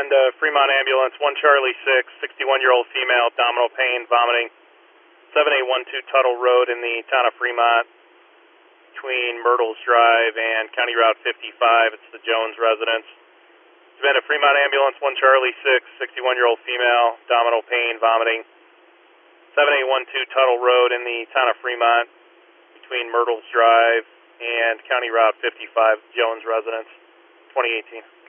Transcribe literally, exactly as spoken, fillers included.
uh, Fremont ambulance, one Charlie six, sixty-one-year-old female, abdominal pain, vomiting, seven eight one two Tuttle Road in the town of Fremont, between Myrtles Drive and County Route fifty-five. It's the Jones residence. It's been a Fremont ambulance, one Charlie six, sixty-one-year-old female, abdominal pain, vomiting, seven eight one two Tuttle Road in the town of Fremont, between Myrtles Drive and County Route fifty-five, Jones residence, twenty eighteen.